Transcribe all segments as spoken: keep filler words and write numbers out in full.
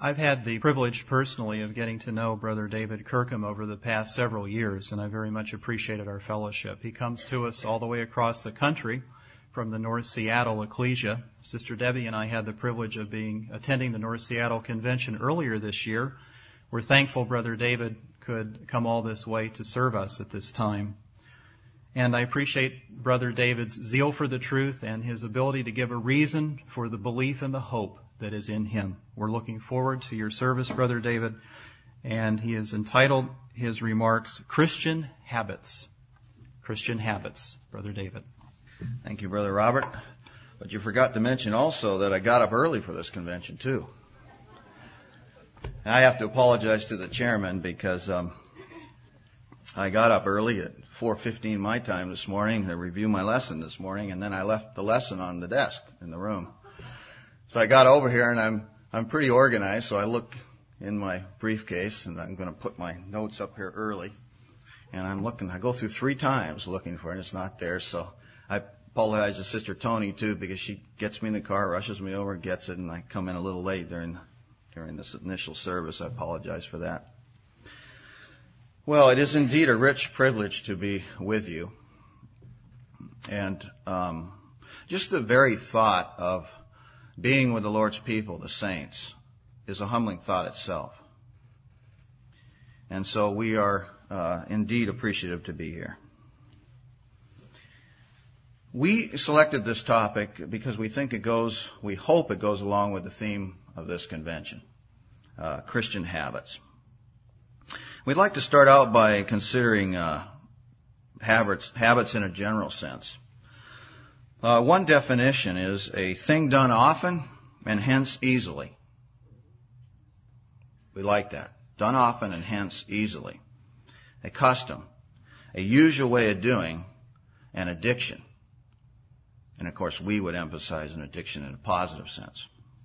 I've had the privilege personally of getting to know Brother David Kirkham over the past several years, and I very much appreciated our fellowship. He comes to us all the way across the country from the North Seattle Ecclesia. Sister Debbie and I had the privilege of being attending the North Seattle Convention earlier this year. We're thankful Brother David could come all this way to serve us at this time. And I appreciate Brother David's zeal for the truth and his ability to give a reason for the belief and the hope that is in him. We're looking forward to your service, Brother David, and he has entitled his remarks, Christian Habits. Christian Habits, Brother David. Thank you, Brother Robert. But you forgot to mention also that I got up early for this convention, too. And I have to apologize to the chairman because um, I got up early at four fifteen my time this morning to review my lesson this morning, and then I left the lesson on the desk in the room. So I got over here, and I'm I'm pretty organized, so I look in my briefcase, and I'm going to put my notes up here early. And I'm looking, I go through three times looking for it, and it's not there. So I apologize to Sister Tony, too, because she gets me in the car, rushes me over, gets it, and I come in a little late during during this initial service. I apologize for that. Well, it is indeed a rich privilege to be with you. And um, just the very thought of being with the Lord's people, the saints, is a humbling thought itself. And so we are uh, indeed appreciative to be here. We selected this topic because we think it goes, we hope it goes along with the theme of this convention, uh, Christian habits. We'd like to start out by considering uh, habits, habits in a general sense. Uh, one definition is a thing done often and hence easily. We like that. Done often and hence easily. A custom, a usual way of doing, an addiction. And of course, we would emphasize an addiction in a positive sense.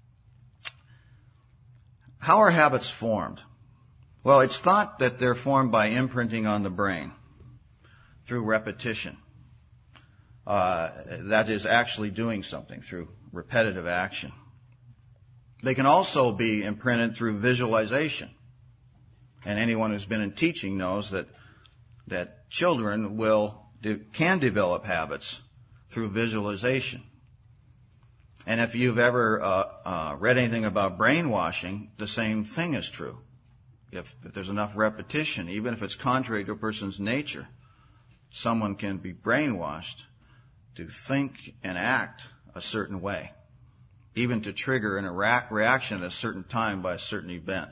How are habits formed? Well, it's thought that they're formed by imprinting on the brain through repetition. Uh, that is actually doing something through repetitive action. They can also be imprinted through visualization. And anyone who's been in teaching knows that that children will do, can develop habits through visualization. And if you've ever uh, uh, read anything about brainwashing, the same thing is true. If, if there's enough repetition, even if it's contrary to a person's nature, someone can be brainwashed to think and act a certain way, even to trigger an reaction at a certain time by a certain event.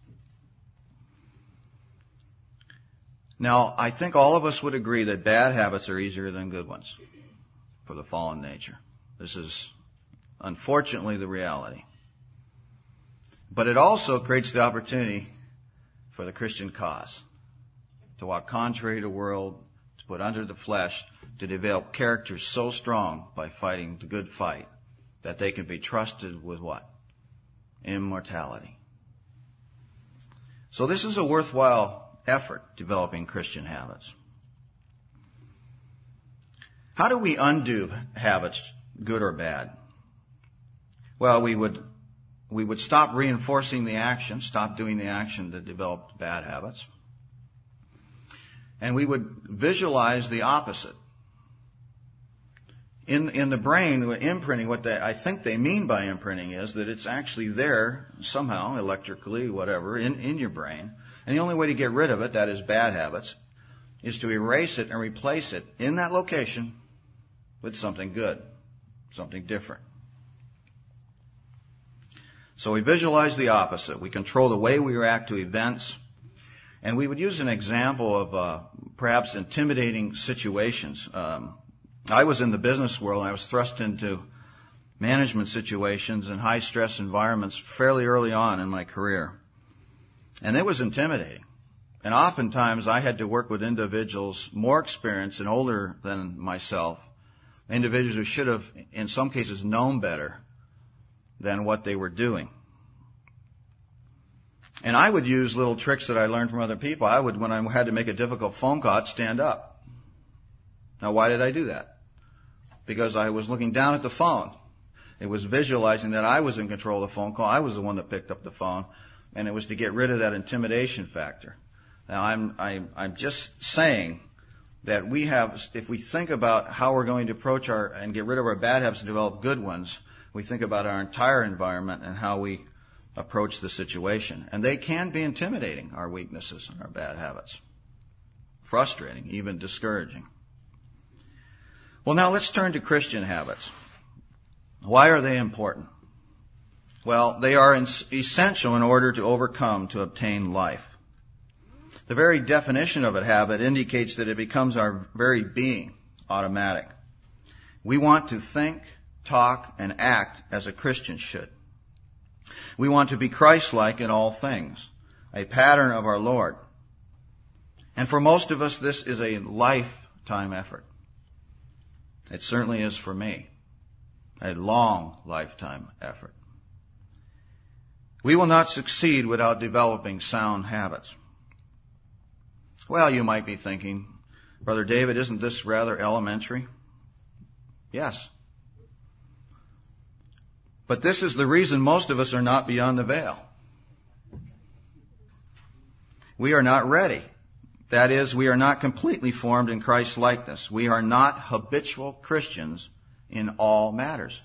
Now, I think all of us would agree that bad habits are easier than good ones for the fallen nature. This is unfortunately the reality. But it also creates the opportunity for the Christian cause to walk contrary to the world, to put under the flesh, to develop characters so strong by fighting the good fight that they can be trusted with what? Immortality. So this is a worthwhile effort, developing Christian habits. How do we undo habits, good or bad? Well, we would we would stop reinforcing the action, stop doing the action that developed bad habits. And we would visualize the opposite. In in the brain, imprinting, what they, I think they mean by imprinting is that it's actually there somehow, electrically, whatever, in, in your brain. And the only way to get rid of it, that is bad habits, is to erase it and replace it in that location with something good, something different. So we visualize the opposite. We control the way we react to events. And we would use an example of uh, perhaps intimidating situations. Um, I was in the business world, and I was thrust into management situations and high-stress environments fairly early on in my career. And it was intimidating. And oftentimes I had to work with individuals more experienced and older than myself, individuals who should have, in some cases, known better than what they were doing. And I would use little tricks that I learned from other people. I would, when I had to make a difficult phone call, I'd stand up. Now, why did I do that? Because I was looking down at the phone. It was visualizing that I was in control of the phone call. I was the one that picked up the phone, and it was to get rid of that intimidation factor. Now, I'm, I'm, I'm just saying that we have, if we think about how we're going to approach our, and get rid of our bad habits and develop good ones, we think about our entire environment and how we approach the situation. And they can be intimidating, our weaknesses and our bad habits. Frustrating, even discouraging. Well, now let's turn to Christian habits. Why are they important? Well, they are essential in order to overcome, to obtain life. The very definition of a habit indicates that it becomes our very being, automatic. We want to think, talk, and act as a Christian should. We want to be Christ-like in all things, a pattern of our Lord. And for most of us, this is a lifetime effort. It certainly is for me. A long lifetime effort. We will not succeed without developing sound habits. Well, you might be thinking, Brother David, isn't this rather elementary? Yes. But this is the reason most of us are not beyond the veil. We are not ready. That is, we are not completely formed in Christ's likeness. We are not habitual Christians in all matters.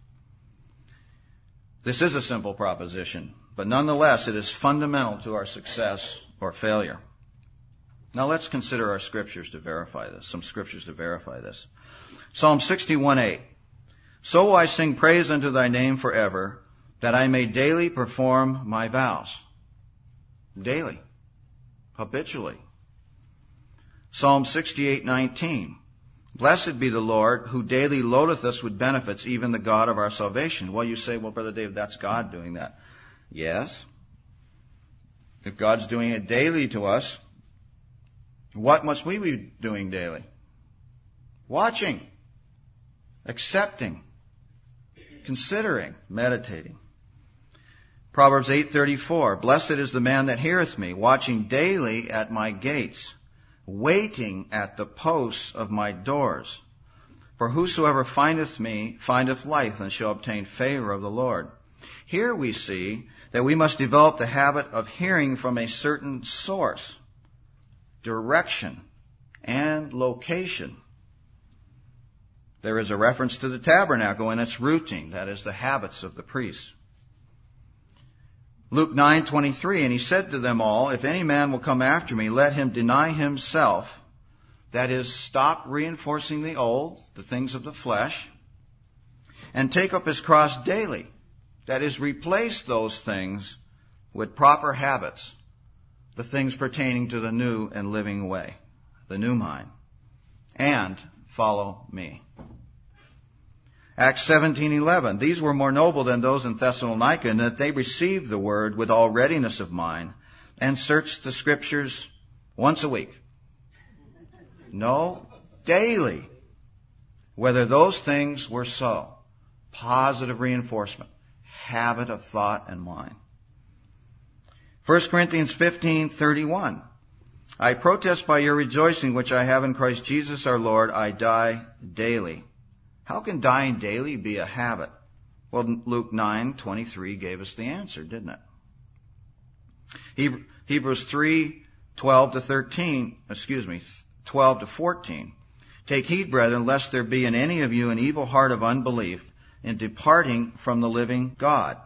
This is a simple proposition, but nonetheless it is fundamental to our success or failure. Now let's consider our scriptures to verify this, some scriptures to verify this. Psalm sixty-one eight. So will I sing praise unto thy name forever, that I may daily perform my vows. Daily. Habitually. Psalm sixty-eight nineteen. Blessed be the Lord, who daily loadeth us with benefits, even the God of our salvation. Well, you say, well, Brother David, that's God doing that. Yes. If God's doing it daily to us, what must we be doing daily? Watching, accepting, considering, meditating. Proverbs eight thirty-four. Blessed is the man that heareth me, watching daily at my gates, waiting at the posts of my doors. For whosoever findeth me findeth life, and shall obtain favor of the Lord. Here we see that we must develop the habit of hearing from a certain source, direction, and location. There is a reference to the tabernacle and its routine, that is, the habits of the priests. Luke nine twenty-three, and he said to them all, if any man will come after me, let him deny himself, that is, stop reinforcing the old, the things of the flesh, and take up his cross daily, that is, replace those things with proper habits, the things pertaining to the new and living way, the new mind, and follow me. Acts seventeen eleven. These were more noble than those in Thessalonica, in that they received the word with all readiness of mind, and searched the scriptures once a week. No, daily. Whether those things were so. Positive reinforcement. Habit of thought and mind. First Corinthians fifteen thirty-one. I protest by your rejoicing which I have in Christ Jesus our Lord, I die daily. How can dying daily be a habit? Well, Luke nine twenty-three gave us the answer, didn't it? Hebrews three twelve to thirteen, excuse me, twelve to fourteen. Take heed, brethren, lest there be in any of you an evil heart of unbelief in departing from the living God.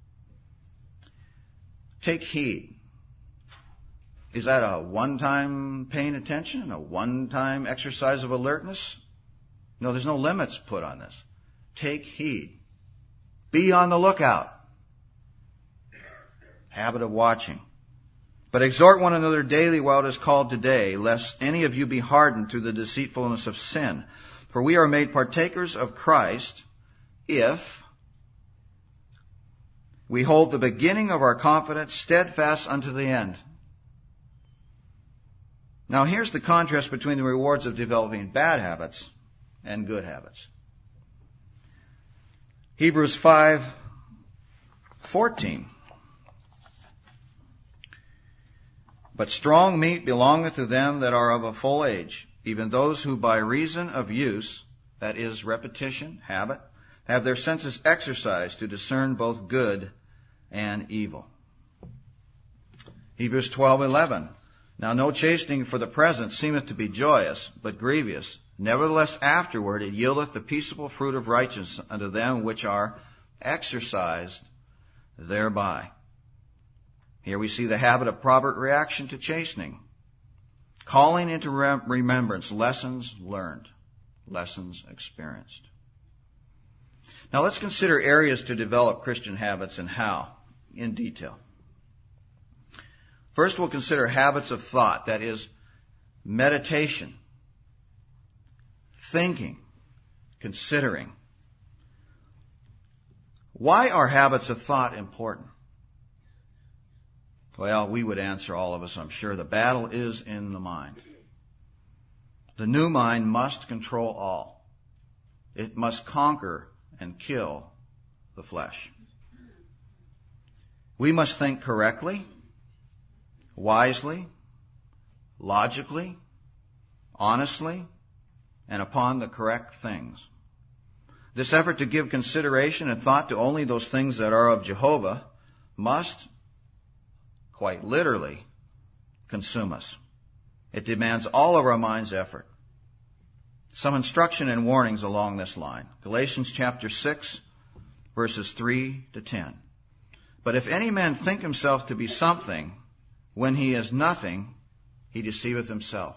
Take heed. Is that a one-time paying attention? A one-time exercise of alertness? No, there's no limits put on this. Take heed. Be on the lookout. Habit of watching. But exhort one another daily while it is called today, lest any of you be hardened through the deceitfulness of sin. For we are made partakers of Christ if we hold the beginning of our confidence steadfast unto the end. Now here's the contrast between the rewards of developing bad habits and good habits. Hebrews five fourteen. But strong meat belongeth to them that are of a full age, even those who by reason of use, that is repetition, habit, have their senses exercised to discern both good and evil. Hebrews twelve eleven. Now no chastening for the present seemeth to be joyous, but grievous. Nevertheless afterward it yieldeth the peaceable fruit of righteousness unto them which are exercised thereby. Here we see the habit of proper reaction to chastening, calling into remembrance lessons learned, lessons experienced. Now let's consider areas to develop Christian habits and how, in detail. First, we'll consider habits of thought, that is, meditation, thinking, considering. Why are habits of thought important? Well, we would answer, all of us, I'm sure, the battle is in the mind. The new mind must control all. It must conquer and kill the flesh. We must think correctly, wisely, logically, honestly, and upon the correct things. This effort to give consideration and thought to only those things that are of Jehovah must, quite literally, consume us. It demands all of our mind's effort. Some instruction and warnings along this line. Galatians chapter six, verses three to ten. But if any man think himself to be something, when he is nothing, he deceiveth himself.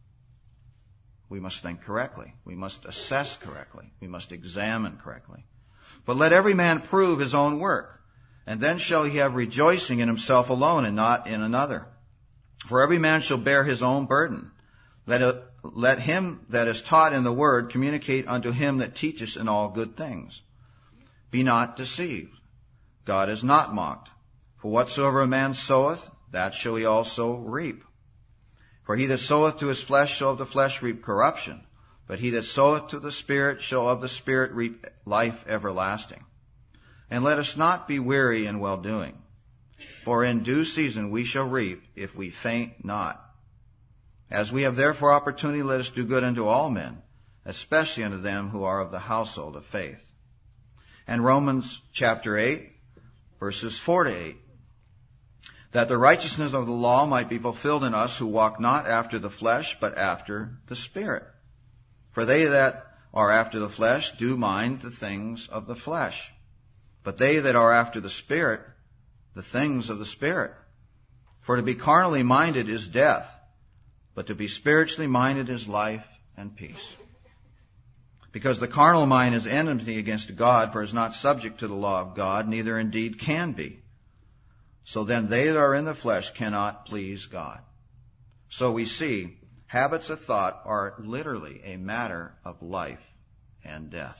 We must think correctly. We must assess correctly. We must examine correctly. But let every man prove his own work, and then shall he have rejoicing in himself alone and not in another. For every man shall bear his own burden. Let, it, let him that is taught in the word communicate unto him that teacheth in all good things. Be not deceived. God is not mocked. For whatsoever a man soweth, that shall he also reap. For he that soweth to his flesh shall of the flesh reap corruption, but he that soweth to the Spirit shall of the Spirit reap life everlasting. And let us not be weary in well-doing, for in due season we shall reap if we faint not. As we have therefore opportunity, let us do good unto all men, especially unto them who are of the household of faith. And Romans chapter eight, verses four to eight. That the righteousness of the law might be fulfilled in us who walk not after the flesh, but after the Spirit. For they that are after the flesh do mind the things of the flesh, but they that are after the Spirit, the things of the Spirit. For to be carnally minded is death, but to be spiritually minded is life and peace. Because the carnal mind is enmity against God, for it is not subject to the law of God, neither indeed can be. So then they that are in the flesh cannot please God. So we see habits of thought are literally a matter of life and death.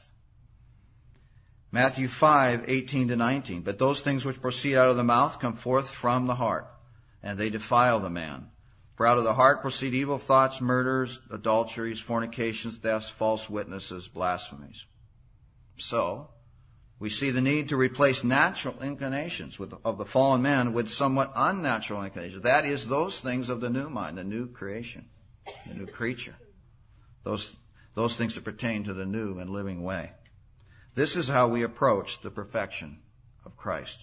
Matthew five, eighteen to nineteen. But those things which proceed out of the mouth come forth from the heart, and they defile the man. For out of the heart proceed evil thoughts, murders, adulteries, fornications, thefts, false witnesses, blasphemies. So, we see the need to replace natural inclinations with, of the fallen man with somewhat unnatural inclinations. That is, those things of the new mind, the new creation, the new creature. Those, those things that pertain to the new and living way. This is how we approach the perfection of Christ.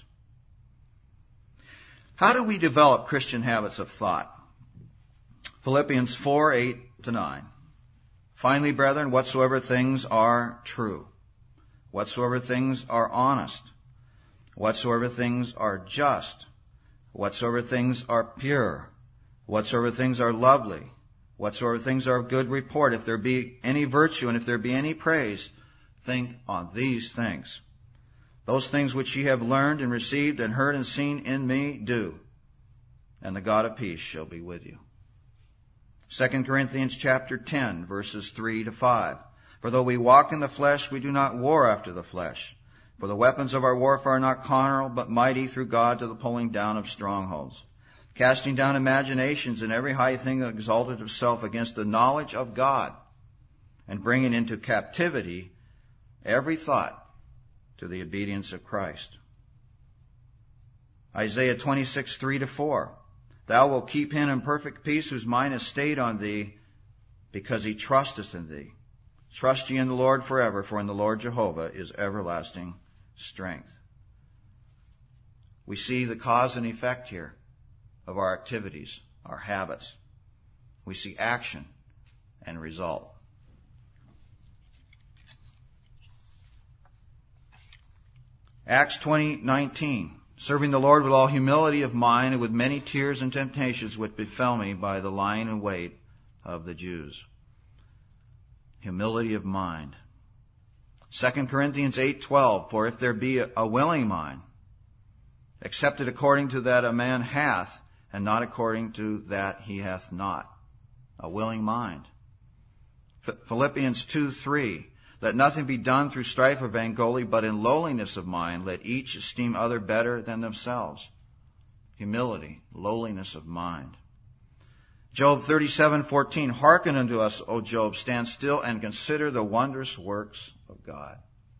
How do we develop Christian habits of thought? Philippians four, eight to nine. Finally, brethren, whatsoever things are true, whatsoever things are honest, whatsoever things are just, whatsoever things are pure, whatsoever things are lovely, whatsoever things are of good report, if there be any virtue and if there be any praise, think on these things. Those things which ye have learned and received and heard and seen in me, do, and the God of peace shall be with you. Second Corinthians chapter ten, verses three to five. For though we walk in the flesh, we do not war after the flesh. For the weapons of our warfare are not carnal, but mighty through God to the pulling down of strongholds, casting down imaginations and every high thing that exalted itself against the knowledge of God, and bringing into captivity every thought to the obedience of Christ. Isaiah twenty-six, three to four. Thou wilt keep him in perfect peace whose mind is stayed on thee, because he trusteth in thee. Trust ye in the Lord forever, for in the Lord Jehovah is everlasting strength. We see the cause and effect here of our activities, our habits. We see action and result. Acts twenty nineteen. Serving the Lord with all humility of mind and with many tears and temptations which befell me by the lying in wait of the Jews. Humility of mind. Second Corinthians eight twelve. For if there be a willing mind, accept it according to that a man hath, and not according to that he hath not. A willing mind. Philippians two three. Let nothing be done through strife or vainglory, but in lowliness of mind let each esteem other better than themselves. Humility, lowliness of mind. Job thirty-seven fourteen. Hearken unto us, O Job, stand still and consider the wondrous works of God.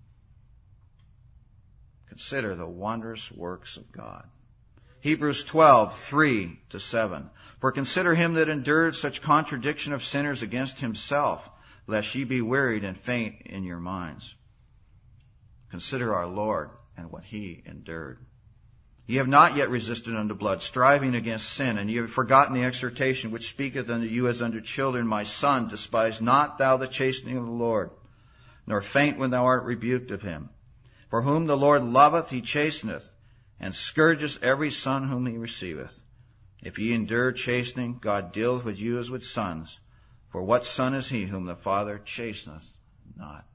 Consider the wondrous works of God. Hebrews twelve three to seven. For consider him that endured such contradiction of sinners against himself, lest ye be wearied and faint in your minds. Consider our Lord and what he endured. Ye have not yet resisted unto blood, striving against sin, and ye have forgotten the exhortation which speaketh unto you as unto children. My son, despise not thou the chastening of the Lord, nor faint when thou art rebuked of him. For whom the Lord loveth, he chasteneth, and scourgeth every son whom he receiveth. If ye endure chastening, God dealeth with you as with sons. For what son is he whom the Father chasteneth not?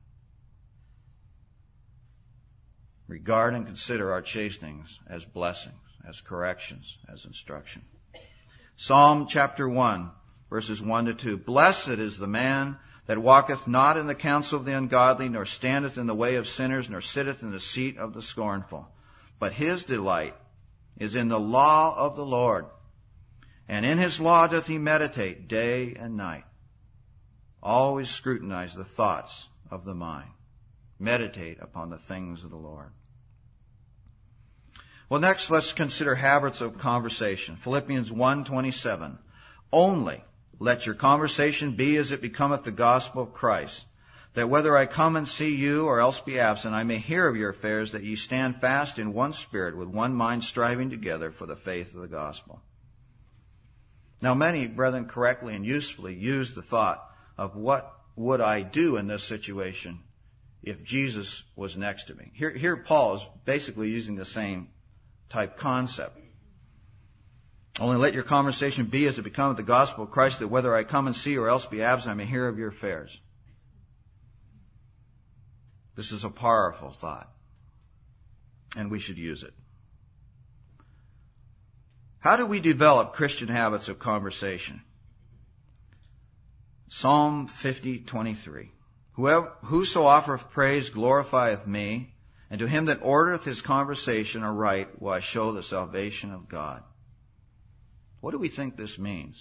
Regard and consider our chastenings as blessings, as corrections, as instruction. Psalm chapter one, verses one to two. Blessed is the man that walketh not in the counsel of the ungodly, nor standeth in the way of sinners, nor sitteth in the seat of the scornful. But his delight is in the law of the Lord, and in his law doth he meditate day and night. Always scrutinize the thoughts of the mind. Meditate upon the things of the Lord. Well, next let's consider habits of conversation. Philippians one twenty-seven. Only let your conversation be as it becometh the gospel of Christ, that whether I come and see you or else be absent, I may hear of your affairs, that ye stand fast in one spirit, with one mind striving together for the faith of the gospel. Now many, brethren, correctly and usefully use the thought of what would I do in this situation if Jesus was next to me. Here, here Paul is basically using the same type concept. Only let your conversation be as it becometh the gospel of Christ, that whether I come and see or else be absent, I may hear of your affairs. This is a powerful thought, and we should use it. How do we develop Christian habits of conversation? Psalm fifty twenty-three. Whoever, whoso offereth praise glorifieth me, and to him that ordereth his conversation aright will I show the salvation of God. What do we think this means?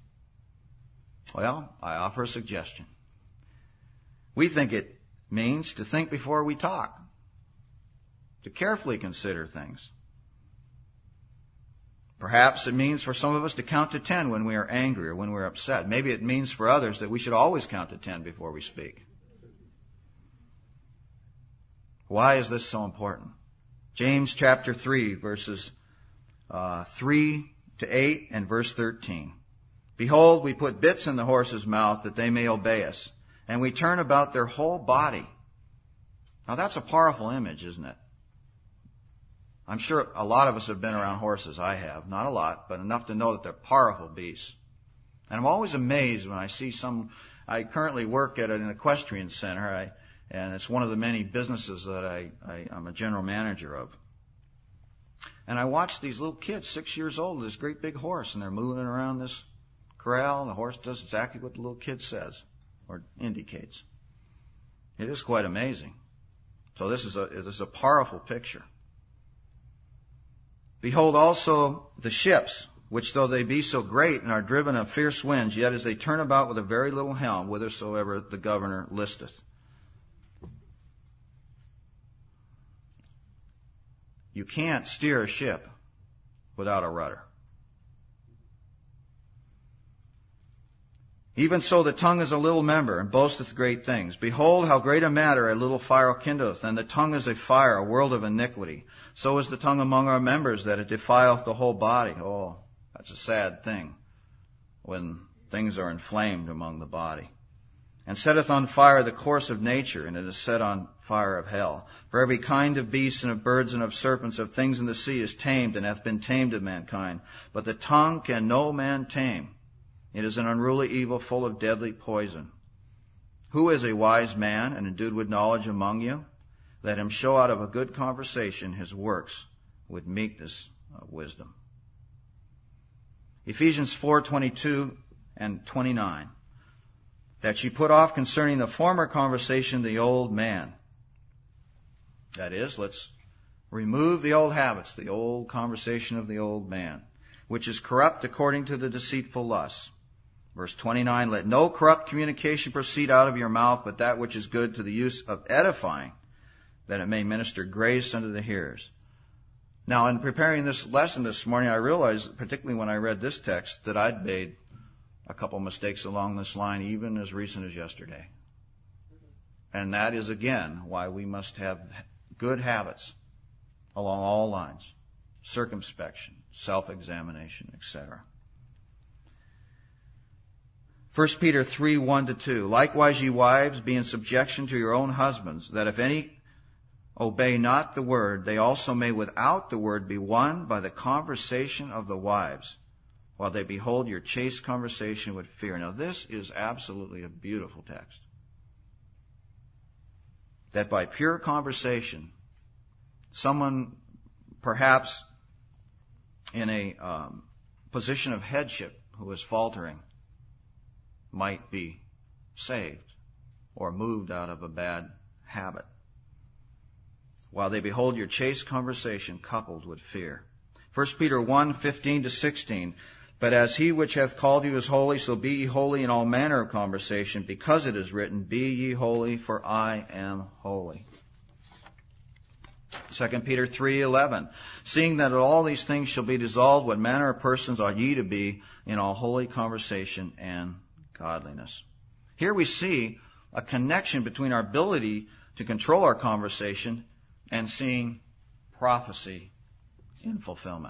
Well, I offer a suggestion. We think it means to think before we talk, to carefully consider things. Perhaps it means for some of us to count to ten when we are angry or when we're upset. Maybe it means for others that we should always count to ten before we speak. Why is this so important? James chapter three, verses uh, three to eight and verse thirteen. Behold, we put bits in the horse's mouth that they may obey us, and we turn about their whole body. Now that's a powerful image, isn't it? I'm sure a lot of us have been around horses. I have. Not a lot, but enough to know that they're powerful beasts. And I'm always amazed when I see some... I currently work at an equestrian center, I, and it's one of the many businesses that I, I, I'm a general manager of. And I watch these little kids, six years old, with this great big horse, and they're moving around this corral, and the horse does exactly what the little kid says or indicates. It is quite amazing. So this is a, this is a powerful picture. Behold also the ships, which though they be so great and are driven of fierce winds, yet as they turn about with a very little helm, whithersoever the governor listeth. You can't steer a ship without a rudder. Even so the tongue is a little member, and boasteth great things. Behold, how great a matter a little fire kindleth, and the tongue is a fire, a world of iniquity. So is the tongue among our members, that it defileth the whole body. Oh, that's a sad thing, when things are inflamed among the body. And setteth on fire the course of nature, and it is set on fire of hell. For every kind of beasts and of birds and of serpents, of things in the sea, is tamed, and hath been tamed of mankind. But the tongue can no man tame. It is an unruly evil, full of deadly poison. Who is a wise man and endued with knowledge among you? Let him show out of a good conversation his works with meekness of wisdom. Ephesians four twenty-two and twenty-nine. That ye put off concerning the former conversation the old man. That is, let's remove the old habits, the old conversation of the old man, which is corrupt according to the deceitful lusts. Verse twenty-nine, let no corrupt communication proceed out of your mouth, but that which is good to the use of edifying, that it may minister grace unto the hearers. Now, in preparing this lesson this morning, I realized, particularly when I read this text, that I'd made a couple mistakes along this line, even as recent as yesterday. And that is, again, why we must have good habits along all lines. Circumspection, self-examination, et cetera. First Peter three, one to two. Likewise, ye wives, be in subjection to your own husbands, that if any obey not the word, they also may without the word be won by the conversation of the wives, while they behold your chaste conversation with fear. Now, this is absolutely a beautiful text. That by pure conversation, someone perhaps in a um, position of headship who is faltering might be saved or moved out of a bad habit, while they behold your chaste conversation coupled with fear. First Peter one, fifteen to sixteen. But as he which hath called you is holy, so be ye holy in all manner of conversation, because it is written, be ye holy, for I am holy. Second Peter three, eleven. Seeing that all these things shall be dissolved, what manner of persons ought ye to be in all holy conversation and godliness? Here we see a connection between our ability to control our conversation and seeing prophecy in fulfillment.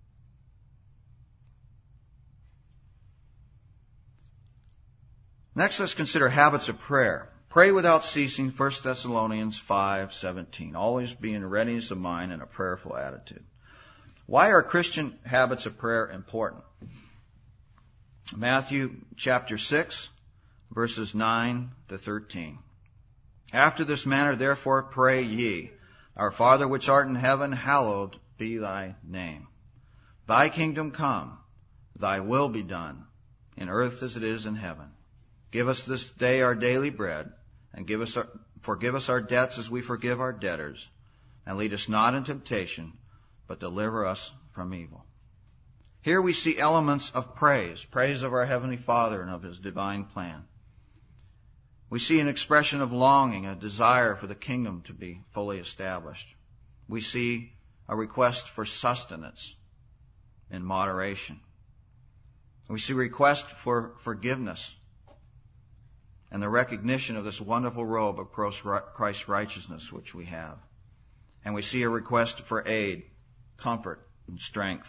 Next, let's consider habits of prayer. Pray without ceasing, First Thessalonians five, seventeen. Always be in readiness of mind and a prayerful attitude. Why are Christian habits of prayer important? Matthew chapter six, verses nine to thirteen. After this manner, therefore, pray ye, Our Father which art in heaven, hallowed be thy name. Thy kingdom come, thy will be done, in earth as it is in heaven. Give us this day our daily bread, and give us our, forgive us our debts as we forgive our debtors. And lead us not into temptation, but deliver us from evil. Here we see elements of praise, praise of our Heavenly Father and of His divine plan. We see an expression of longing, a desire for the kingdom to be fully established. We see a request for sustenance in moderation. We see a request for forgiveness and the recognition of this wonderful robe of Christ's righteousness which we have. And we see a request for aid, comfort, and strength.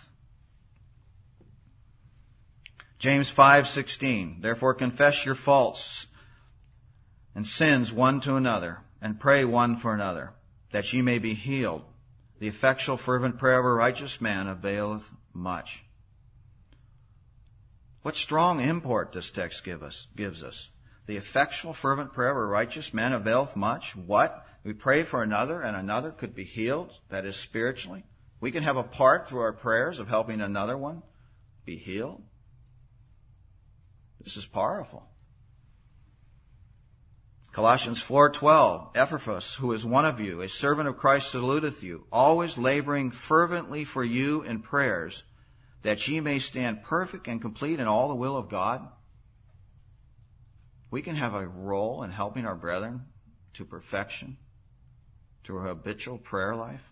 James five sixteen. Therefore confess your faults and sins one to another, and pray one for another, that ye may be healed. The effectual fervent prayer of a righteous man availeth much. What strong import this text give us, gives us. The effectual fervent prayer of a righteous man availeth much. What? We pray for another and another could be healed, that is spiritually. We can have a part through our prayers of helping another one be healed. This is powerful. Colossians four twelve, Epaphras, who is one of you, a servant of Christ, saluteth you, always laboring fervently for you in prayers, that ye may stand perfect and complete in all the will of God. We can have a role in helping our brethren to perfection through a habitual prayer life.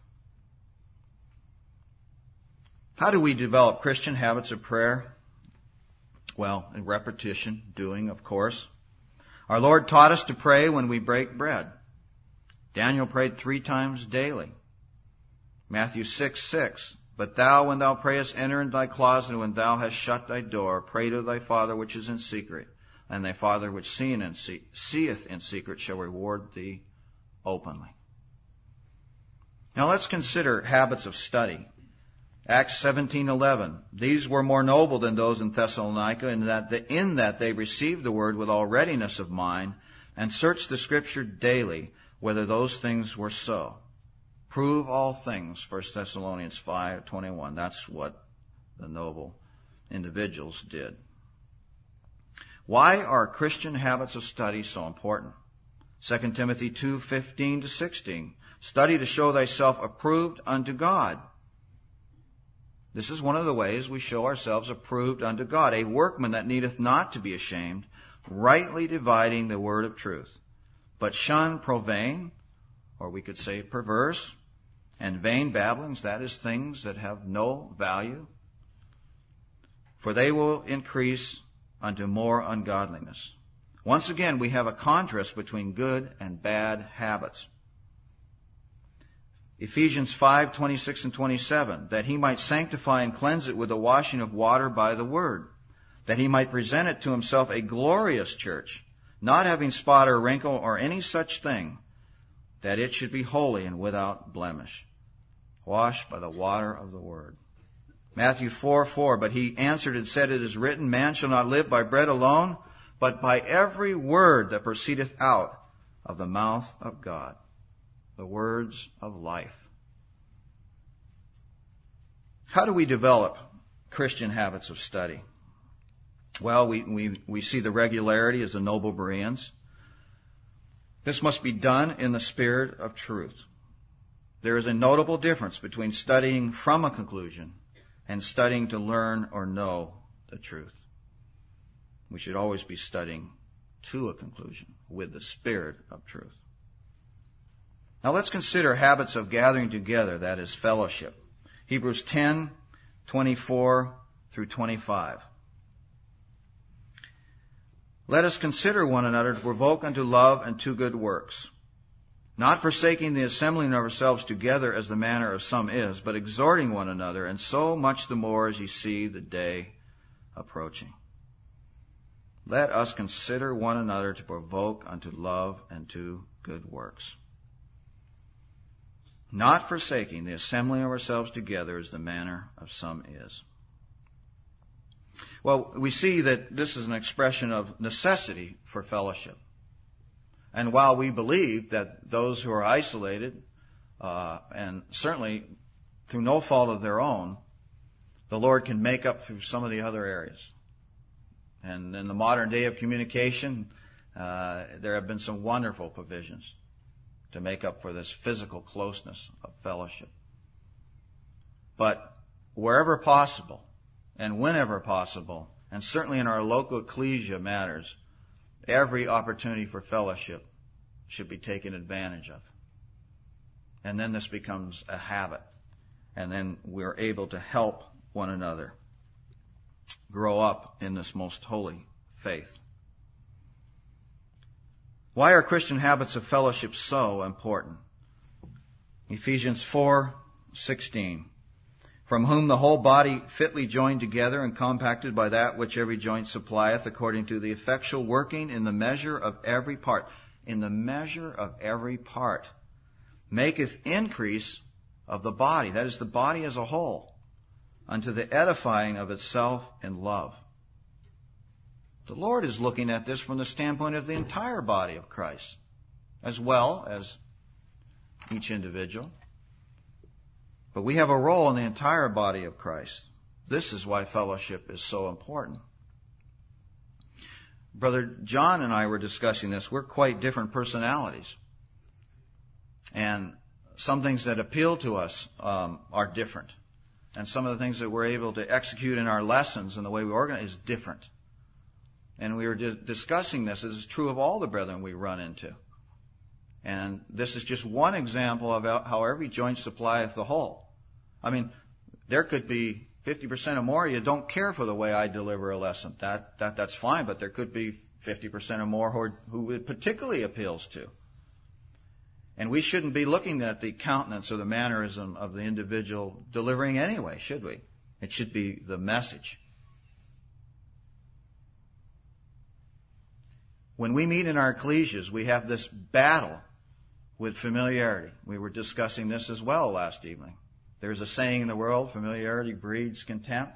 How do we develop Christian habits of prayer? Well, in repetition, doing, of course. Our Lord taught us to pray when we break bread. Daniel prayed three times daily. Matthew six six. But thou, when thou prayest, enter into thy closet, and when thou hast shut thy door, pray to thy Father which is in secret, and thy Father which seeth in secret shall reward thee openly. Now let's consider habits of study. Acts seventeen eleven. These were more noble than those in Thessalonica, in that, the, in that they received the word with all readiness of mind, and searched the Scripture daily, whether those things were so. Prove all things, First Thessalonians five twenty-one. That's what the noble individuals did. Why are Christian habits of study so important? Second Timothy two fifteen to sixteen. Study to show thyself approved unto God. This is one of the ways we show ourselves approved unto God, a workman that needeth not to be ashamed, rightly dividing the word of truth. But shun profane, or we could say perverse, and vain babblings, that is, things that have no value, for they will increase unto more ungodliness. Once again, we have a contrast between good and bad habits. Ephesians five twenty-six and twenty-seven, that he might sanctify and cleanse it with the washing of water by the word, that he might present it to himself a glorious church, not having spot or wrinkle or any such thing, that it should be holy and without blemish, washed by the water of the word. Matthew four four, but he answered and said, it is written, man shall not live by bread alone, but by every word that proceedeth out of the mouth of God. The words of life. How do we develop Christian habits of study? Well, we, we, we see the regularity as the noble Bereans. This must be done in the spirit of truth. There is a notable difference between studying from a conclusion and studying to learn or know the truth. We should always be studying to a conclusion with the spirit of truth. Now let's consider habits of gathering together, that is fellowship. Hebrews ten twenty-four through twenty-five. Let us consider one another to provoke unto love and to good works, not forsaking the assembling of ourselves together as the manner of some is, but exhorting one another, and so much the more as ye see the day approaching. Let us consider one another to provoke unto love and to good works, not forsaking the assembling of ourselves together as the manner of some is. Well, we see that this is an expression of necessity for fellowship. And while we believe that those who are isolated, uh, and certainly through no fault of their own, the Lord can make up through some of the other areas. And in the modern day of communication, uh, there have been some wonderful provisions to make up for this physical closeness of fellowship. But wherever possible, and whenever possible, and certainly in our local ecclesia matters, every opportunity for fellowship should be taken advantage of. And then this becomes a habit. And then we're able to help one another grow up in this most holy faith. Why are Christian habits of fellowship so important? Ephesians four sixteen. From whom the whole body fitly joined together and compacted by that which every joint supplieth, according to the effectual working in the measure of every part. In the measure of every part. Maketh increase of the body, that is the body as a whole, unto the edifying of itself in love. The Lord is looking at this from the standpoint of the entire body of Christ, as well as each individual. But we have a role in the entire body of Christ. This is why fellowship is so important. Brother John and I were discussing this. We're quite different personalities. And some things that appeal to us um, are different. And some of the things that we're able to execute in our lessons and the way we organize is different. And we were di- discussing this. This is true of all the brethren we run into. And this is just one example of how every joint supplieth the whole. I mean, there could be fifty percent or more of you don't care for the way I deliver a lesson. That, that, that's fine, but there could be fifty percent or more who, who it particularly appeals to. And we shouldn't be looking at the countenance or the mannerism of the individual delivering anyway, should we? It should be the message. When we meet in our ecclesias, we have this battle with familiarity. We were discussing this as well last evening. There's a saying in the world, familiarity breeds contempt.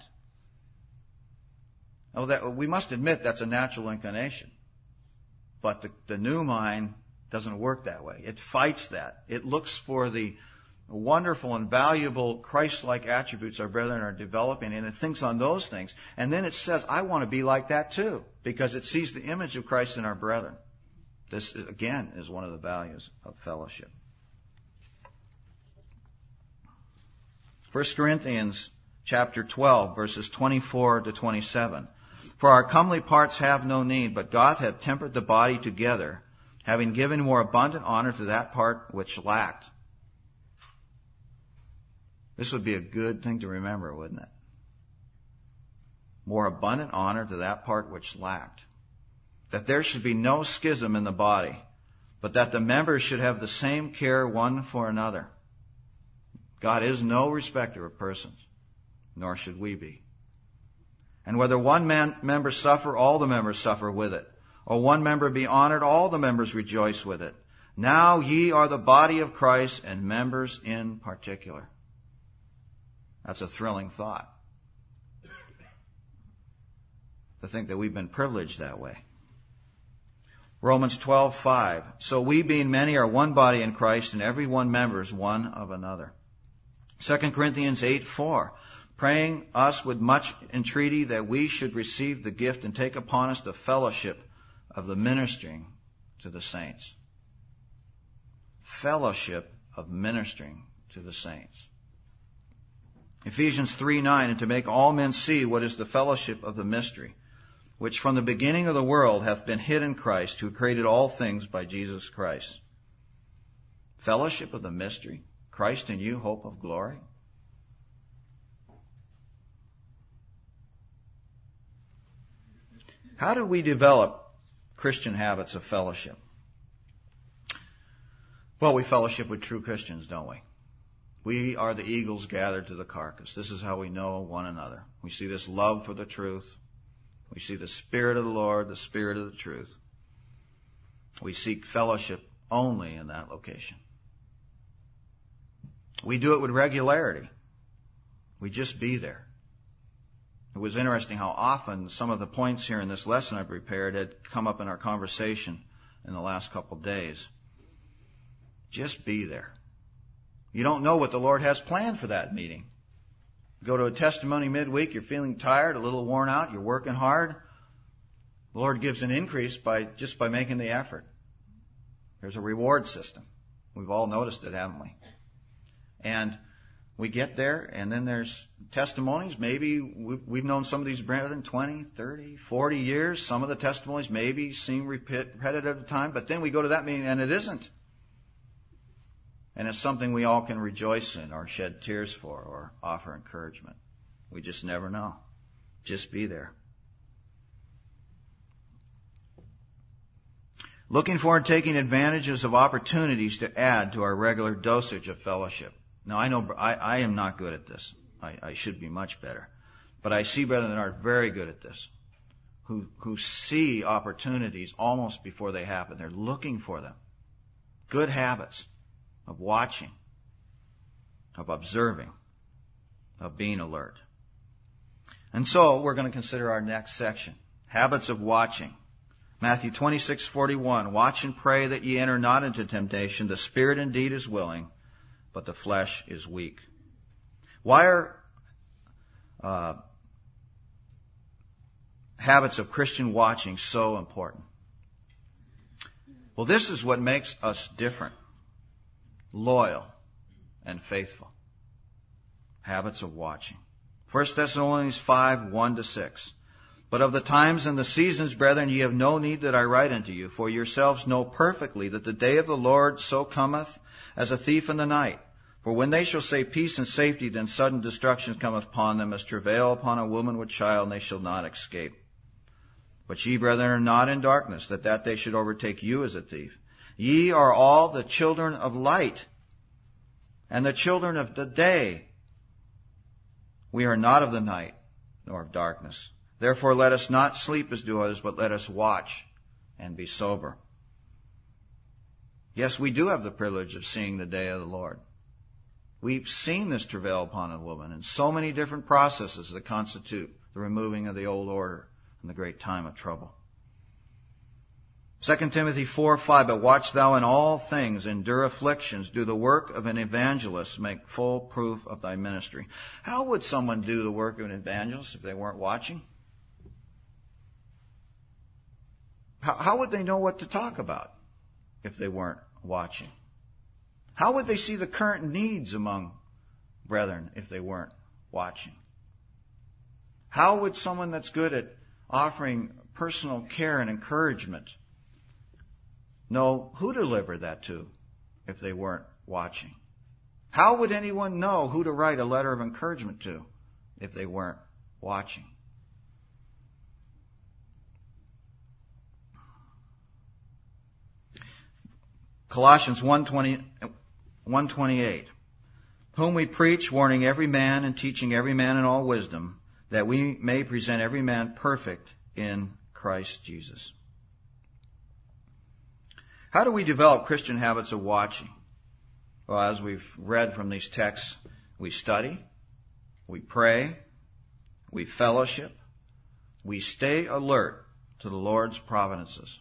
Oh, that, we must admit that's a natural inclination. But the, the new mind doesn't work that way. It fights that. It looks for the wonderful and valuable Christ-like attributes our brethren are developing, and it thinks on those things. And then it says, I want to be like that too, because it sees the image of Christ in our brethren. This, again, is one of the values of fellowship. First Corinthians chapter twelve, verses twenty-four to twenty-seven. For our comely parts have no need, but God hath tempered the body together, having given more abundant honor to that part which lacked. This would be a good thing to remember, wouldn't it? More abundant honor to that part which lacked. That there should be no schism in the body, but that the members should have the same care one for another. God is no respecter of persons, nor should we be. And whether one man, member suffer, all the members suffer with it. Or one member be honored, all the members rejoice with it. Now ye are the body of Christ, and members in particular. That's a thrilling thought. To think that we've been privileged that way. Romans twelve five. So we being many are one body in Christ, and every one members one of another. Second Corinthians eight four. Praying us with much entreaty that we should receive the gift and take upon us the fellowship of the ministering to the saints. Fellowship of ministering to the saints. Ephesians three nine, and to make all men see what is the fellowship of the mystery, which from the beginning of the world hath been hid in Christ, who created all things by Jesus Christ. Fellowship of the mystery, Christ in you, hope of glory. How do we develop Christian habits of fellowship? Well, we fellowship with true Christians, don't we? We are the eagles gathered to the carcass. This is how we know one another. We see this love for the truth. We see the Spirit of the Lord, the Spirit of the truth. We seek fellowship only in that location. We do it with regularity. We just be there. It was interesting how often some of the points here in this lesson I prepared had come up in our conversation in the last couple of days. Just be there. You don't know what the Lord has planned for that meeting. You go to a testimony midweek, you're feeling tired, a little worn out, you're working hard. The Lord gives an increase by just by making the effort. There's a reward system. We've all noticed it, haven't we? And we get there, and then there's testimonies. Maybe we've known some of these brethren twenty, thirty, forty years. Some of the testimonies maybe seem repetitive at times, but then we go to that meeting and it isn't. And it's something we all can rejoice in or shed tears for or offer encouragement. We just never know. Just be there. Looking for and taking advantages of opportunities to add to our regular dosage of fellowship. Now, I know I, I am not good at this. I, I should be much better. But I see brethren that are very good at this, who, who see opportunities almost before they happen. They're looking for them. Good habits of watching, of observing, of being alert. And so we're going to consider our next section, habits of watching. Matthew twenty-six forty-one, watch and pray that ye enter not into temptation. The spirit indeed is willing, but the flesh is weak. Why are uh, habits of Christian watching so important? Well, this is what makes us different, loyal, and faithful. Habits of watching. First Thessalonians five, one to six. But of the times and the seasons, brethren, ye have no need that I write unto you, for yourselves know perfectly that the day of the Lord so cometh as a thief in the night. For when they shall say peace and safety, then sudden destruction cometh upon them, as travail upon a woman with child, and they shall not escape. But ye, brethren, are not in darkness, that that day should overtake you as a thief. Ye are all the children of light, and the children of the day. We are not of the night, nor of darkness. Therefore let us not sleep as do others, but let us watch and be sober. Yes, we do have the privilege of seeing the day of the Lord. We've seen this travail upon a woman in so many different processes that constitute the removing of the old order in the great time of trouble. Second Timothy four five, but watch thou in all things, endure afflictions, do the work of an evangelist, make full proof of thy ministry. How would someone do the work of an evangelist if they weren't watching? How, how would they know what to talk about if they weren't watching? How would they see the current needs among brethren if they weren't watching? How would someone that's good at offering personal care and encouragement know who to deliver that to if they weren't watching? How would anyone know who to write a letter of encouragement to if they weren't watching? Colossians one twenty-eight, whom we preach, warning every man and teaching every man in all wisdom, that we may present every man perfect in Christ Jesus. How do we develop Christian habits of watching? Well, as we've read from these texts, we study, we pray, we fellowship, we stay alert to the Lord's providences.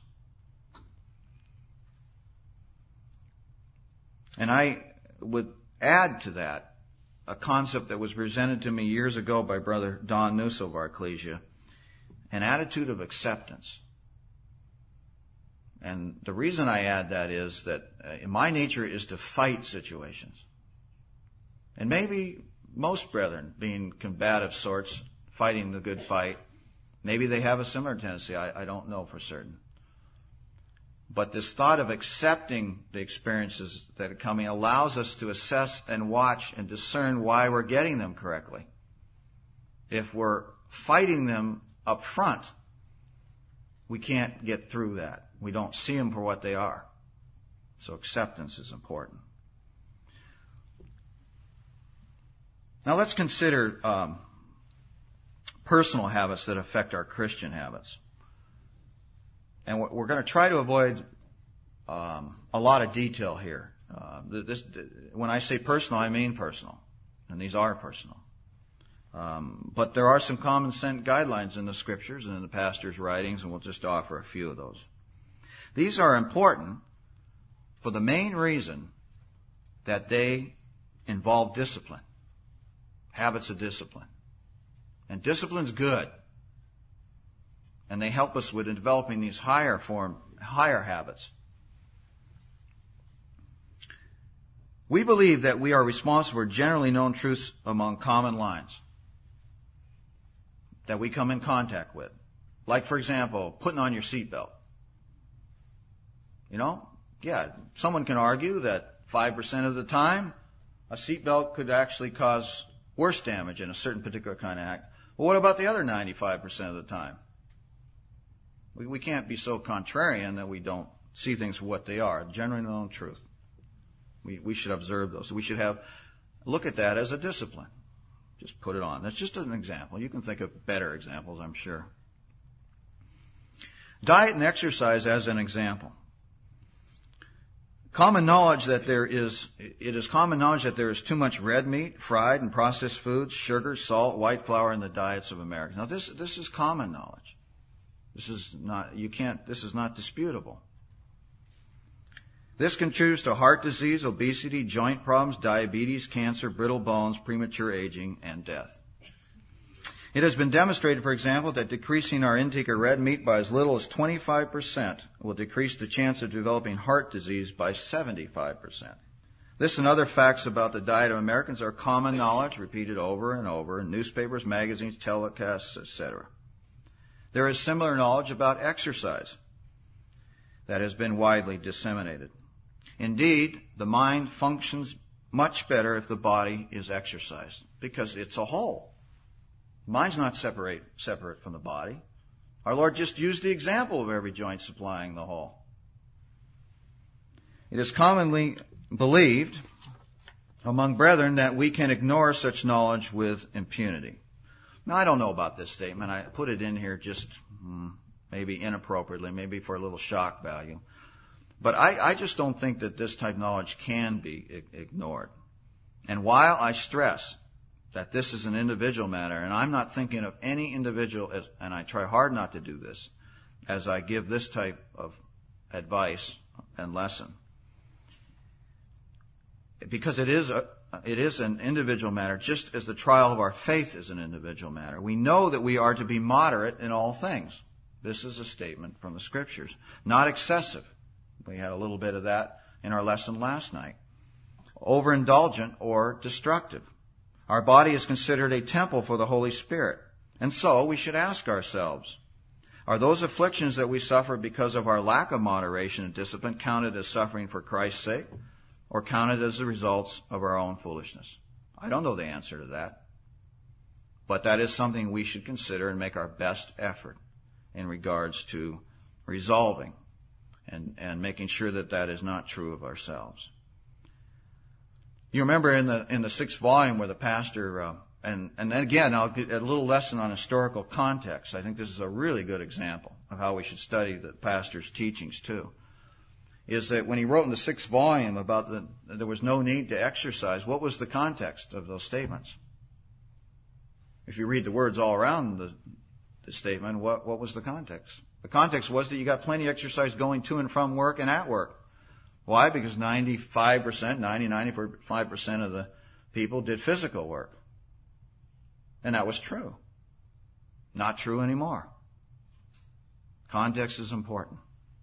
And I would add to that a concept that was presented to me years ago by Brother Don Nusso of our ecclesia, an attitude of acceptance. And the reason I add that is that uh, my nature is to fight situations. And maybe most brethren, being combative sorts, fighting the good fight, maybe they have a similar tendency. I, I don't know for certain. But this thought of accepting the experiences that are coming allows us to assess and watch and discern why we're getting them correctly. If we're fighting them up front, we can't get through that. We don't see them for what they are. So acceptance is important. Now let's consider um, personal habits that affect our Christian habits. And we're going to try to avoid um, a lot of detail here. Uh, this, when I say personal, I mean personal. And these are personal. Um, but there are some common sense guidelines in the scriptures and in the pastor's writings, and we'll just offer a few of those. These are important for the main reason that they involve discipline, habits of discipline. And discipline's good. And they help us with developing these higher form, higher habits. We believe that we are responsible for generally known truths among common lines that we come in contact with. Like, for example, putting on your seatbelt. You know, yeah, someone can argue that five percent of the time a seatbelt could actually cause worse damage in a certain particular kind of act. Well, what about the other ninety-five percent of the time? We, we can't be so contrarian that we don't see things for what they are, generally known truth. We, we should observe those. We should have, look at that as a discipline. Just put it on. That's just an example. You can think of better examples, I'm sure. Diet and exercise as an example. Common knowledge that there is, it is common knowledge that there is too much red meat, fried and processed foods, sugar, salt, white flour in the diets of Americans. Now this, this is common knowledge. This is not, you can't, this is not disputable. This contributes to heart disease, obesity, joint problems, diabetes, cancer, brittle bones, premature aging, and death. It has been demonstrated, for example, that decreasing our intake of red meat by as little as twenty-five percent will decrease the chance of developing heart disease by seventy-five percent. This and other facts about the diet of Americans are common knowledge, repeated over and over in newspapers, magazines, telecasts, et cetera. There is similar knowledge about exercise that has been widely disseminated. Indeed, the mind functions much better if the body is exercised, because it's a whole. Mind's not separate, separate from the body. Our Lord just used the example of every joint supplying the whole. It is commonly believed among brethren that we can ignore such knowledge with impunity. Now, I don't know about this statement. I put it in here just hmm, maybe inappropriately, maybe for a little shock value. But I, I just don't think that this type of knowledge can be I- ignored. And while I stress that this is an individual matter, and I'm not thinking of any individual, as, and I try hard not to do this, as I give this type of advice and lesson, because it is a, it is an individual matter, just as the trial of our faith is an individual matter. We know that we are to be moderate in all things. This is a statement from the Scriptures. Not excessive. We had a little bit of that in our lesson last night. Overindulgent or destructive. Our body is considered a temple for the Holy Spirit. And so we should ask ourselves, are those afflictions that we suffer because of our lack of moderation and discipline counted as suffering for Christ's sake, or counted as the results of our own foolishness? I don't know the answer to that. But that is something we should consider and make our best effort in regards to resolving and, and making sure that that is not true of ourselves. You remember in the in the sixth volume where the pastor, uh, and, and again, I'll get a little lesson on historical context. I think this is a really good example of how we should study the pastor's teachings too. Is that when he wrote in the sixth volume about the there was no need to exercise, what was the context of those statements? If you read the words all around the, the statement, what, what was the context? The context was that you got plenty of exercise going to and from work and at work. Why? Because ninety-five percent, ninety, ninety-five percent of the people did physical work. And that was true. Not true anymore. Context is important.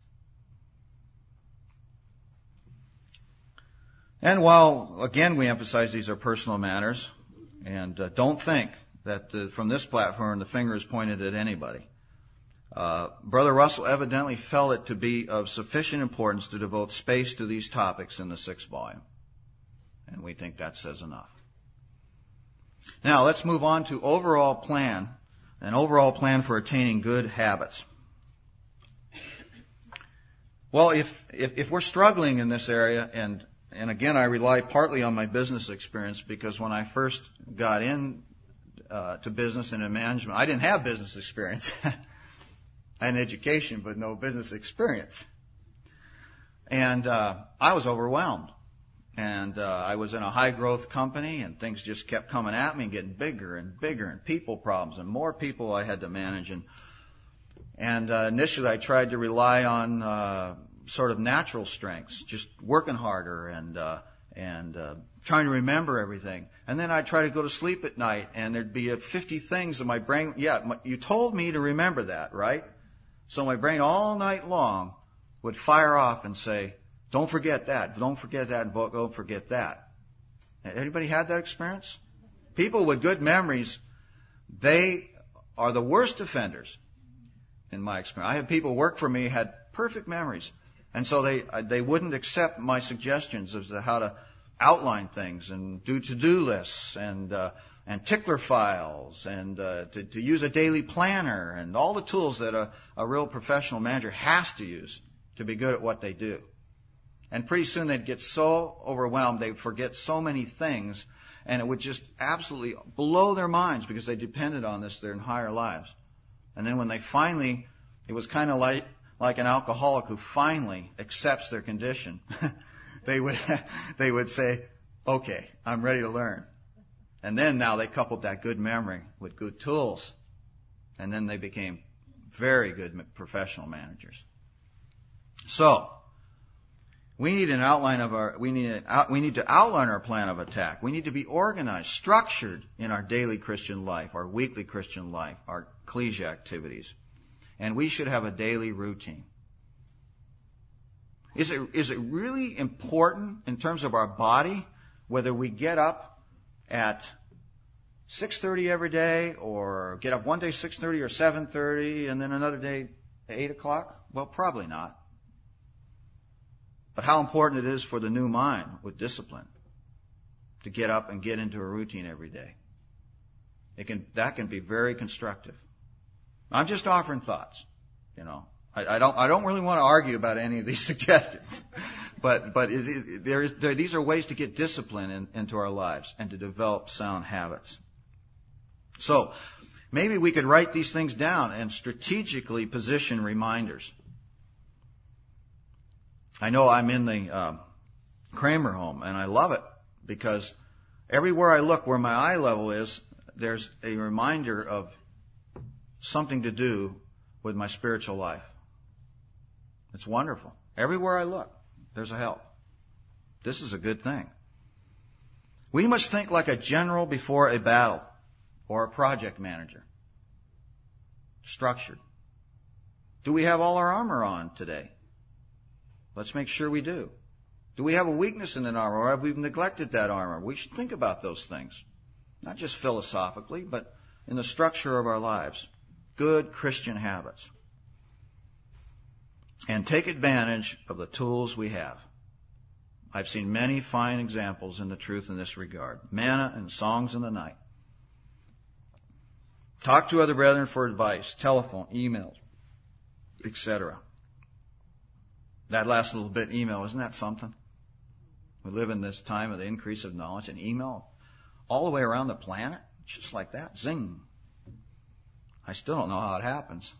And while, again, we emphasize these are personal matters, and uh, don't think that the, from this platform the finger is pointed at anybody. Uh, Brother Russell evidently felt it to be of sufficient importance to devote space to these topics in the sixth volume. And we think that says enough. Now, let's move on to overall plan, an overall plan for attaining good habits. Well, if, if, if we're struggling in this area, and, and again, I rely partly on my business experience, because when I first got in uh, to business and in management, I didn't have business experience. I had an education, but no business experience. And uh, I was overwhelmed. And uh, I was in a high-growth company, and things just kept coming at me and getting bigger and bigger, and people problems, and more people I had to manage. And, and uh, initially I tried to rely on uh, sort of natural strengths, just working harder and uh, and uh, trying to remember everything. And then I'd try to go to sleep at night, and there'd be uh, fifty things in my brain. Yeah, my, you told me to remember that, right? So my brain all night long would fire off and say, don't forget that, don't forget that, and don't forget that. Anybody had that experience? People with good memories, they are the worst offenders, in my experience. I had people work for me had perfect memories, and so they they wouldn't accept my suggestions as to how to outline things and do to-do lists and uh, and tickler files and uh, to, to use a daily planner and all the tools that a, a real professional manager has to use to be good at what they do. And pretty soon they'd get so overwhelmed, they'd forget so many things, and it would just absolutely blow their minds because they depended on this their entire lives. And then when they finally, it was kind of like, like an alcoholic who finally accepts their condition. they would, they would say, okay, I'm ready to learn. And then now they coupled that good memory with good tools. And then they became very good professional managers. So, we need an outline of our, we need, a, we need to outline our plan of attack. We need to be organized, structured in our daily Christian life, our weekly Christian life, our ecclesia activities. And we should have a daily routine. Is it, is it really important in terms of our body whether we get up at six thirty every day, or get up one day six thirty or seven thirty, and then another day eight o'clock? Well, probably not. But how important it is for the new mind with discipline. to get up and get into a routine every day. It can, that can be very constructive. I'm just offering thoughts, you know. I, I don't, I don't really want to argue about any of these suggestions, but, but it, it, there is, there, these are ways to get discipline in, into our lives and to develop sound habits. So, maybe we could write these things down and strategically position reminders. I know I'm in the uh, Kramer home, and I love it because everywhere I look where my eye level is, there's a reminder of something to do with my spiritual life. It's wonderful. Everywhere I look, there's a help. This is a good thing. We must think like a general before a battle or a project manager. Structured. Do we have all our armor on today? Let's make sure we do. Do we have a weakness in that armor, or have we neglected that armor? We should think about those things. Not just philosophically, but in the structure of our lives. Good Christian habits. And take advantage of the tools we have. I've seen many fine examples in the truth in this regard. Manna and songs in the night. Talk to other brethren for advice, telephone, emails, et cetera. That last little bit, email, isn't that something? We live in this time of the increase of knowledge, and email all the way around the planet, just like that, zing. I still don't know how it happens.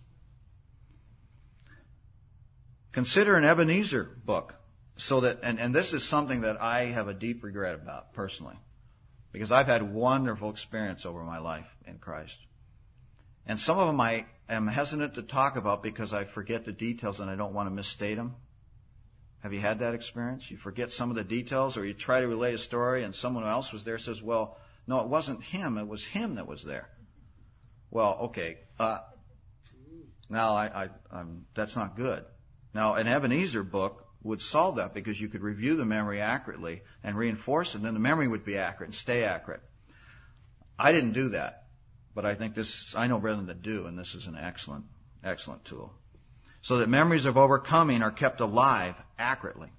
Consider an Ebenezer book, so that, and, and this is something that I have a deep regret about personally, because I've had wonderful experience over my life in Christ. And some of them I am hesitant to talk about because I forget the details and I don't want to misstate them. Have you had that experience? You forget some of the details, or you try to relay a story and someone else was there says, well, no, it wasn't him, it was him that was there. Well, okay, uh, now I, I, I'm, that's not good. Now, an Ebenezer book would solve that because you could review the memory accurately and reinforce it, and then the memory would be accurate and stay accurate. I didn't do that, but I think this, I know brethren that do, and this is an excellent, excellent tool. So that memories of overcoming are kept alive accurately.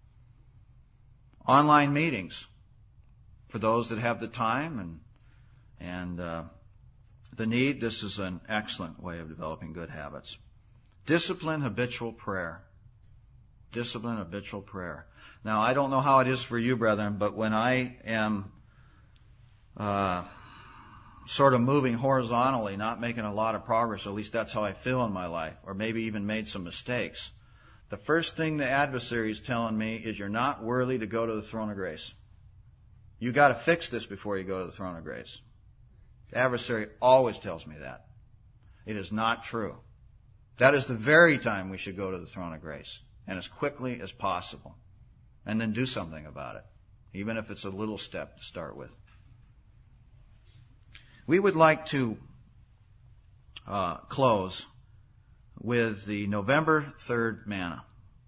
Online meetings for those that have the time and and uh, the need. This is an excellent way of developing good habits. Discipline habitual prayer. Discipline habitual prayer. Now, I don't know how it is for you, brethren, but when I am uh, sort of moving horizontally, not making a lot of progress, or at least that's how I feel in my life, or maybe even made some mistakes, the first thing the adversary is telling me is you're not worthy to go to the throne of grace. You got to fix this before you go to the throne of grace. The adversary always tells me that. It is not true. That is the very time we should go to the throne of grace, and as quickly as possible, and then do something about it, even if it's a little step to start with. We would like to uh, close with the November third manna.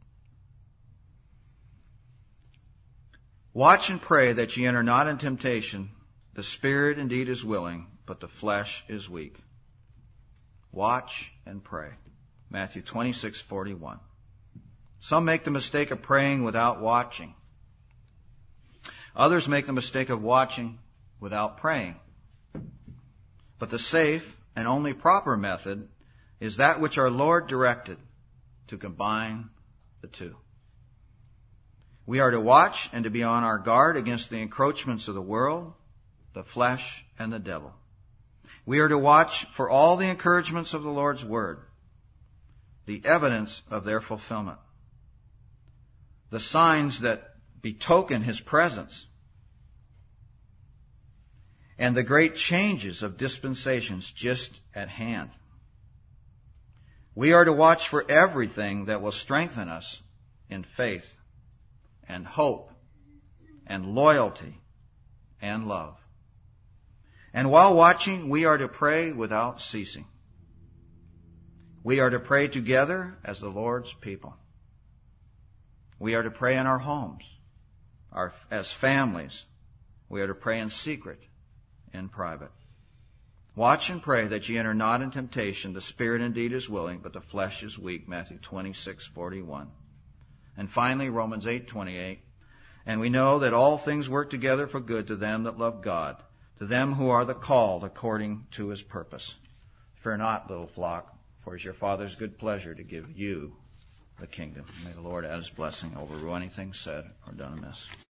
Watch and pray that ye enter not in temptation. The spirit indeed is willing, but the flesh is weak. Watch and pray. Matthew twenty-six forty-one. Some make the mistake of praying without watching. Others make the mistake of watching without praying. But the safe and only proper method is that which our Lord directed, to combine the two. We are to watch and to be on our guard against the encroachments of the world, the flesh, and the devil. We are to watch for all the encouragements of the Lord's word, the evidence of their fulfillment, the signs that betoken his presence, and the great changes of dispensations just at hand. We are to watch for everything that will strengthen us in faith and hope and loyalty and love. And while watching, we are to pray without ceasing. We are to pray together as the Lord's people. We are to pray in our homes, our, as families. We are to pray in secret, in private. Watch and pray that ye enter not in temptation. The spirit indeed is willing, but the flesh is weak. Matthew twenty-six forty-one. And finally, Romans eight twenty-eight. And we know that all things work together for good to them that love God, to them who are the called according to his purpose. Fear not, little flock, for it is your Father's good pleasure to give you the kingdom. May the Lord add his blessing over anything said or done amiss.